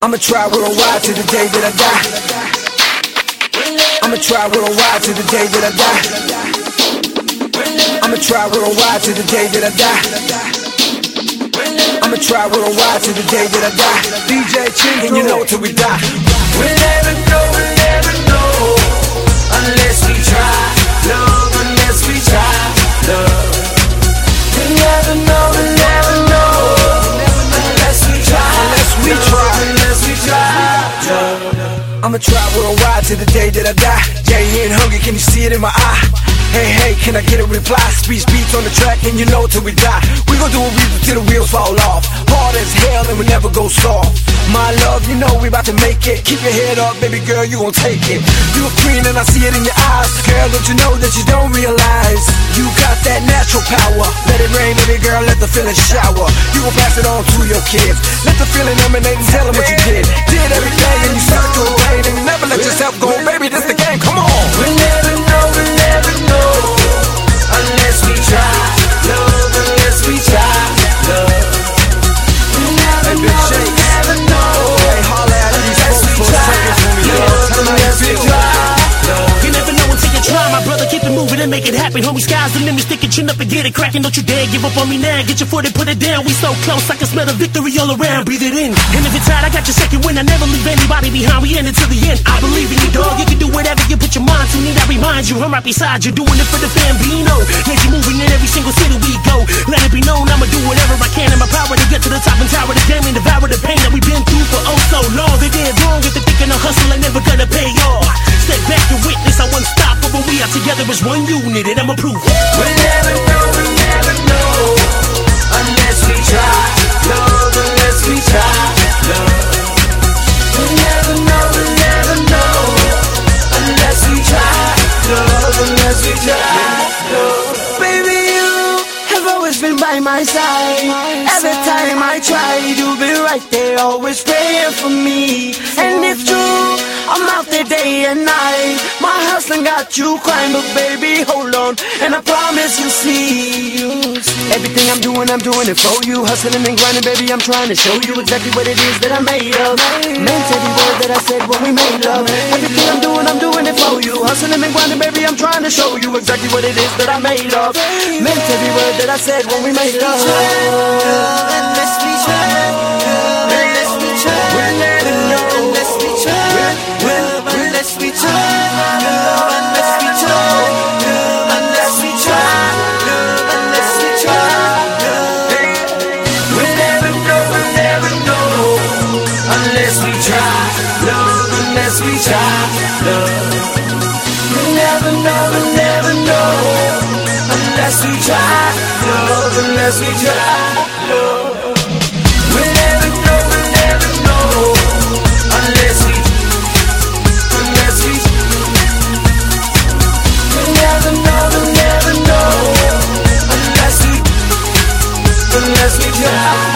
I'ma try worldwide to the day that I die. I'ma try worldwide to the day that I die. I'ma try worldwide to the day that I die. I'ma try worldwide to the day that I die. DJ Chinko, and you know till we die. We'll never know unless we try. Love, unless we try. Love. We'll never know unless we try. Unless we try. Love. I'ma try worldwide to the day that I die. Yeah, and hungry, can you see it in my eye? Hey, can I get a reply? Speech beats on the track and you know till we die. We gon' do what we do till the wheels fall off. Hard as hell and we never go soft. My love, you know we about to make it. Keep your head up, baby girl, you gon' take it. You a queen and I see it in your eyes. Girl, don't you know that you don't realize you got that natural power. Let it rain, baby girl, let the feeling shower. You gon' pass it on to your kids. Let the feeling emanate and tell them what you did. Did everything and you stuck to a pain and you never let yourself go. Baby, this the game, come on. We'll never know unless we try. Love, unless we try. Love. We'll never know. Hey, holla at these folks for a second for me, love, unless we try. You never know until you try, my brother. Keep it moving and make it happen. Homie, sky's the limit. Stick your chin up and get it cracking. Don't you dare give up on me now. Get your foot and put it down. We so close, I can smell the victory all around. Breathe it in. And if you're tired, I got your second win. I never leave anybody behind. We end it till the end. I believe in you, dog. You can do whatever you put your mind to. Need I remind you, I'm right beside you, doing it for the Bambino. Let you moving in every single city we go. Let it be known, I'ma do whatever I can in my power to get to the top and tower the game and devour the pain that we've been through for oh so long. They did wrong if they're thinking of hustle and never gonna pay off. Step back and witness, I unstoppable. We are together as one unit, and I'ma prove it. We'll never know unless we try. Love, unless we try. Love. We'll never know unless we try. Love, unless we try. Love. Baby, you have always been by my side. Every time I tried, you've been right there, always praying for me. And it's true, I'm out there day and night. My hustling got you crying, but baby, hold on, and I promise you'll see. Everything I'm doing it for you. Hustling and grinding, baby, I'm trying to show you exactly what it is that I'm made of. Meant every word that I said when we made love. Everything I'm doing it for you. Hustling and grinding, baby, I'm trying to show you exactly what it is that I'm made of. Meant every word that I said when we made love. Unless we try. Unless we try. We'll never know. Unless we try. Unless we try. Unless we try. Unless we try. Unless we try. We'll never know. Unless we try. Love, unless we try. Love. We'll never know. Unless we try. Love, unless we try. Love. We'll never know. Unless we We'll never know unless we try.